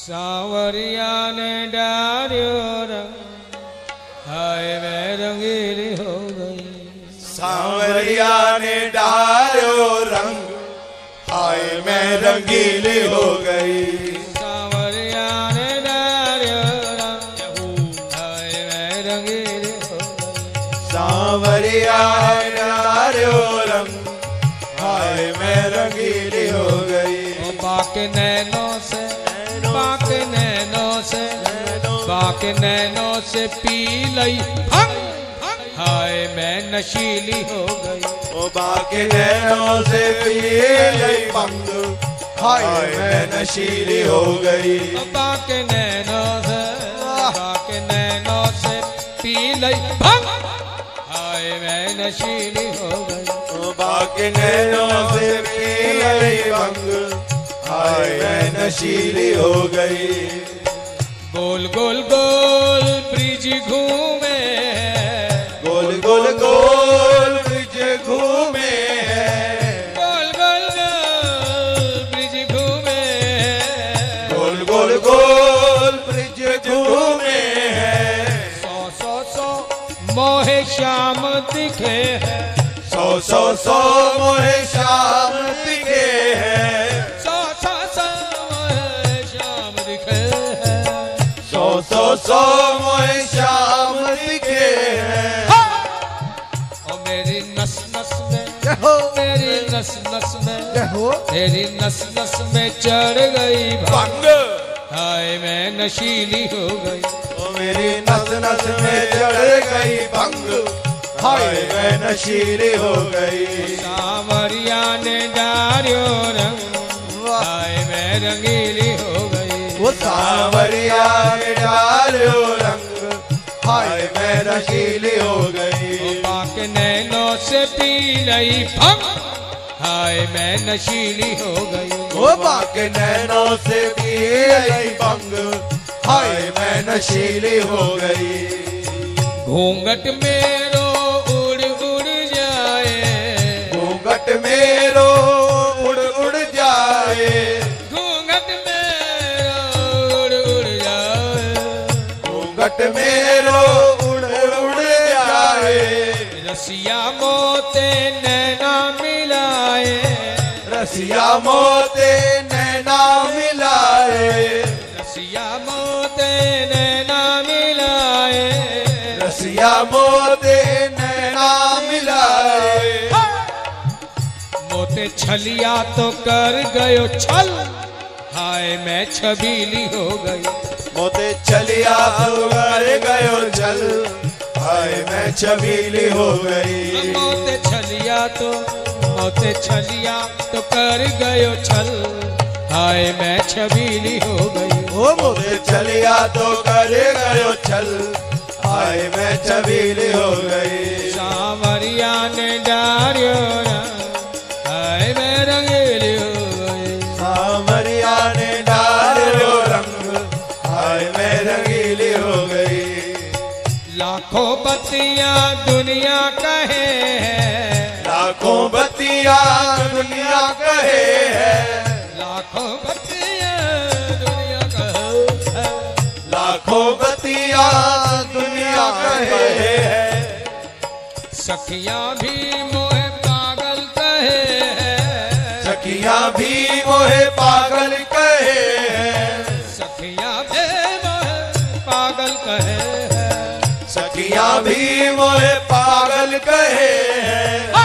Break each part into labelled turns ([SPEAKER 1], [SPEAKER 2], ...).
[SPEAKER 1] सांवरिया ने डारियो रंग, हाय मैं रंगीली हो गई।
[SPEAKER 2] सांवरिया ने डालो रंग, हाय मैं रंगीली हो गई।
[SPEAKER 1] सांवरिया ने डारियो रंग, हाय मैं रंगीली हो गई।
[SPEAKER 2] सांवरिया ने डालो रंग, हाय मैं रंगीली हो गई।
[SPEAKER 1] बाके नैनों से, बाके नैनों से, बाके नैनों से पी लई भंग, हाय मैं नशीली हो गई।
[SPEAKER 2] ओ बाके नैनों से पी लई भंग, हाय मैं नशीली हो गई।
[SPEAKER 1] बाके नैनों से, बाके नैनों से पी लई भंग, हाय मैं नशीली हो गई।
[SPEAKER 2] ओ बाके नैनों से पी लई भंग, हाय मैं नशीली हो गई।
[SPEAKER 1] गोल गोल गोल ब्रिज घूमे,
[SPEAKER 2] गोल गोल गोल ब्रिज घूमे हैं।
[SPEAKER 1] गोल गोल गोल ब्रिज घूमे,
[SPEAKER 2] गोल गोल गोल ब्रिज घूमे हैं।
[SPEAKER 1] सौ सौ सौ मोहे श्याम दिखे हैं।
[SPEAKER 2] सौ सौ सौ मोहे श्याम दिखे हैं।
[SPEAKER 1] सौ सौ सौ मोहे श्याम दिखे हैं।
[SPEAKER 2] सौ सौ सौ मोहे श्याम दिखे हैं।
[SPEAKER 1] और मेरी नस नस में, मेरी नस नस में, मेरी नस नस में चढ़ गई
[SPEAKER 2] भंग,
[SPEAKER 1] हाय मैं नशीली हो गई।
[SPEAKER 2] ओ मेरी नस नस में चढ़ गई भंग, हाय मैं नशीली हो गई।
[SPEAKER 1] सांवरिया ने डारियो रंग, हाय मैं रंगीली हो गई।
[SPEAKER 2] वो सांवरिया ने डालो रंग, हाय मैं नशीली हो गई।
[SPEAKER 1] बाके नैनों से पी लई भंग, हाय मैं नशीली हो गई।
[SPEAKER 2] वो बाके नैनों से पी लई भंग, हाय मैं नशीली हो गई।
[SPEAKER 1] घूंघट मेरो उड़ उड़ जाए,
[SPEAKER 2] घूंघट मेरो उड़ उड़ जाए।
[SPEAKER 1] घूंघट मेरो उड़ उड़ जाए।
[SPEAKER 2] घूंघट मेरो उड़ उड़ जाए।
[SPEAKER 1] रसिया मोते नैना मिलाए,
[SPEAKER 2] रसिया मोते नैना मिलाए।
[SPEAKER 1] रसिया मोते नैना मिलाए।
[SPEAKER 2] रसिया मोते नैना मिलाए।
[SPEAKER 1] मोते छलिया तो कर गयो छल, हाय मैं छबीली हो गई।
[SPEAKER 2] मोते छलिया तो कर गयो छल, हाय मैं छबीली हो गई।
[SPEAKER 1] मोते छलिया तो, मोते छलिया तो कर गयो छल, हाय मैं छबीली हो गई।
[SPEAKER 2] ओ मोते छलिया तो कर गयो छल, हाय मैं छबीली हो गई।
[SPEAKER 1] सांवरिया ने डारियो रंग, हाय मैं रंगीली हो गई।
[SPEAKER 2] सांवरिया ने डालो रंग, हाय मैं रंगीली हो गई।
[SPEAKER 1] लाखों बत्तियां दुनिया कहे हैं,
[SPEAKER 2] लाखों बत्तियां दुनिया कहे हैं।
[SPEAKER 1] लाखों बत्तियां दुनिया कहे हैं।
[SPEAKER 2] लाखों बत्तियां दुनिया कहे हैं।
[SPEAKER 1] सखियां भी मोहे पागल कहे हैं।
[SPEAKER 2] सखियां भी मोहे पागल कहे हैं।
[SPEAKER 1] सखियां भी मोहे पागल कहे हैं।
[SPEAKER 2] सखियां भी मोहे पागल कहे हैं।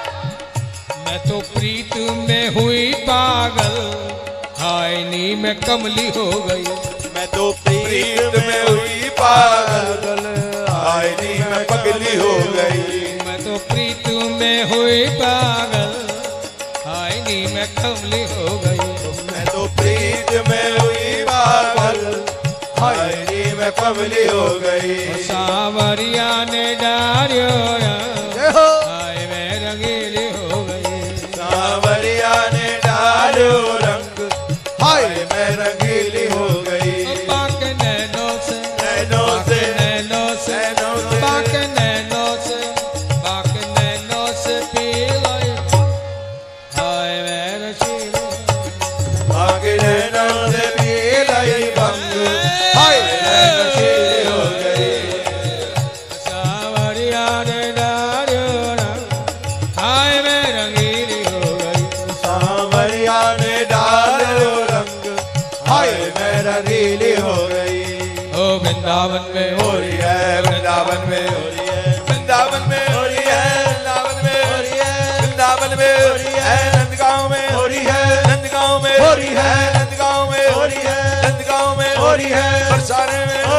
[SPEAKER 1] मैं तो प्रीत में हुई पागल, हाय नी मैं कमली हो गई।
[SPEAKER 2] मैं तो प्रीत में हुई पागल, हाय नी मैं पगली हो गई।
[SPEAKER 1] मैं तो प्रीत में हुई पागल, हाय नी मैं कमली हो गई।
[SPEAKER 2] मैं तो प्रीत में हुई पागल, हाय नी मैं पगली हो गई।
[SPEAKER 1] सांवरिया ने डारियो रंग, हाय मैं रंगीली हो गई।
[SPEAKER 2] सांवरिया ने डालो रंग, हाय मैं रंगीली हो गई।
[SPEAKER 1] बाके नैनों से,
[SPEAKER 2] नैनों से,
[SPEAKER 1] नैनों से,
[SPEAKER 2] नैनों से,
[SPEAKER 1] बाके नैनों से, बाके नैनों से पी लई, हाय मैं नशीली।
[SPEAKER 2] बाके नैनों से पी लई हाय मेरा रीली हो गई।
[SPEAKER 1] ओ वृंदावन में
[SPEAKER 2] हो रही है, वृंदावन में हो रही है, वृंदावन में हो रही है, वृंदावन में हो रही है, वृंदावन में हो रही है, नंदगांव में हो रही है, नंदगांव में हो रही है, नंदगांव में हो रही है, नंदगांव में हो रही है, बरसाने में